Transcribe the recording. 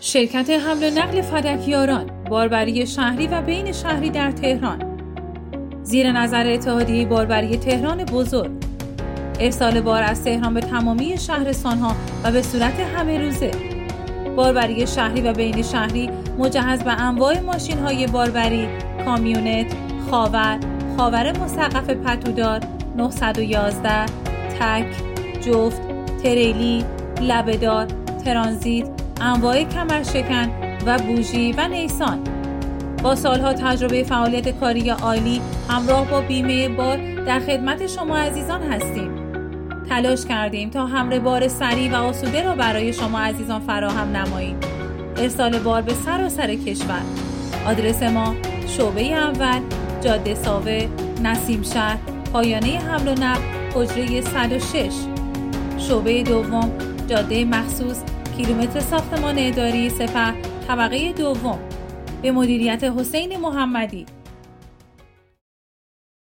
شرکت حمل و نقل فدکیاران، باربری شهری و بین شهری در تهران، زیر نظر اتحادیه باربری تهران بزرگ، ارسال بار از تهران به تمامی شهرستانها و به صورت همه روزه. باربری شهری و بین شهری مجهز به انواع ماشین‌های باربری، کامیونت، خاور مسقف پتودار، 911، تک، جفت، تریلی، لبه‌دار، ترانزیت، انواع کمرشکن و بوژی و نیسان. با سالها تجربه فعالیت کاری عالی همراه با بیمه بار در خدمت شما عزیزان هستیم. تلاش کردیم تا حمل بار سریع و آسوده را برای شما عزیزان فراهم نماییم. ارسال بار به سراسر کشور. آدرس ما: شعبه اول، جاده ساوه، نسیم شهر، پایانه حمل و نقل، حجره 106. شعبه دوم، جاده مخصوص، کیلومتر ساختمان اداری سپه، طبقه دوم، به مدیریت حسین محمدی.